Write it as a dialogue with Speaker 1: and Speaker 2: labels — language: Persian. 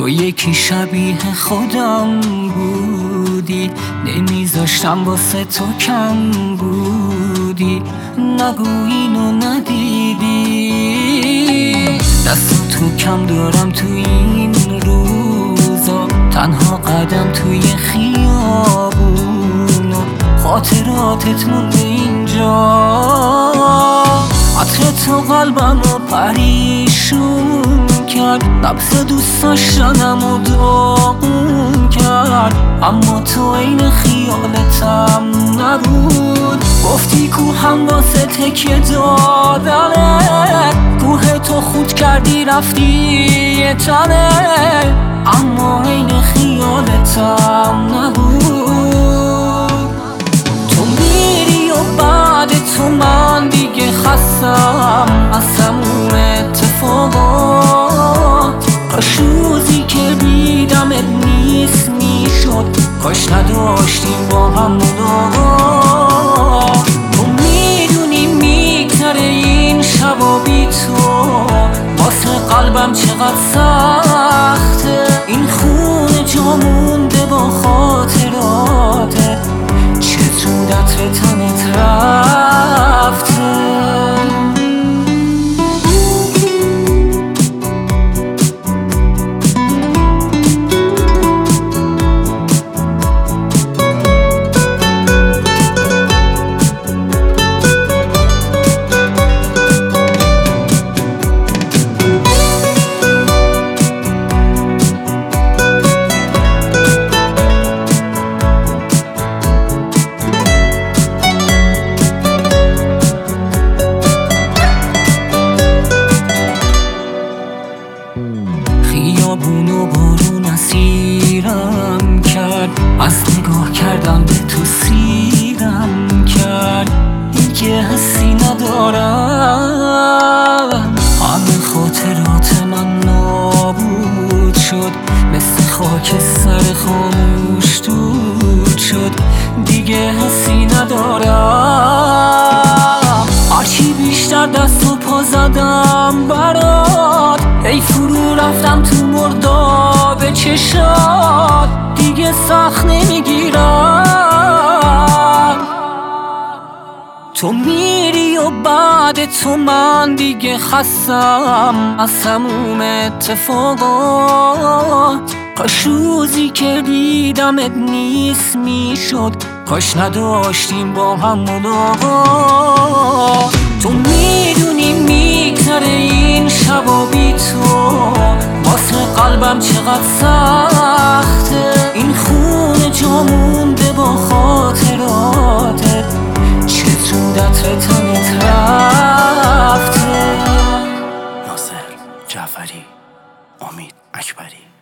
Speaker 1: تو یکی شبیه خودم بودی، نمیذاشتم واسه تو کم بودی. نگو اینو ندیدی، دست تو کم دارم تو این روزا، تنها قدم توی خیابون و خاطراتت مونده اینجا. عطر تو قلبم رو پریشون کرد، نبض دوست داشتنم رو داغون کرد، اما تو عین خیالتم نبود. گفتی کوهم واسه تکیه دادنه، کوه تو خود کردی رفتی یه تنه، اما عین خیالتم نبود. تو میری و بعد تو من دیگه خستم از تموم اتفاقات. کاش روزی که دیدمت نیست میشد، کاش نداشتیم با هم ملاقات. تو میدونی میگذره این شبا بی تو، واسه قلبم چقدر سخته. این خونه جا مونده با خاطراته، چطور عطر تنت رفته. خیابون و بارون اسیرم کرد، از نگاه کردم به تو سیرم کرد. دیگه حسی ندارم، همه خاطرات من نابود شد، مثل خاک سر خاموش دود شد. دیگه حسی ندارم، هرچی بیشتر دست و پا زدم برات، ای فرو رفتم تو مرداب چشات. دیگه سخت نمیگیرم، تو میری و بعد تو من دیگه خستم از تموم اتفاقات. کاش روزی که دیدمت نیست میشد، کاش نداشتیم با هم ملاقات. تو میدونی میگذره این شبا بی تو، واسه قلبم چقدر سخته. این خونه جا مونده با خاطراتت، چطور عطر تنت رفته.
Speaker 2: ناصر جعفری، امید اکبری.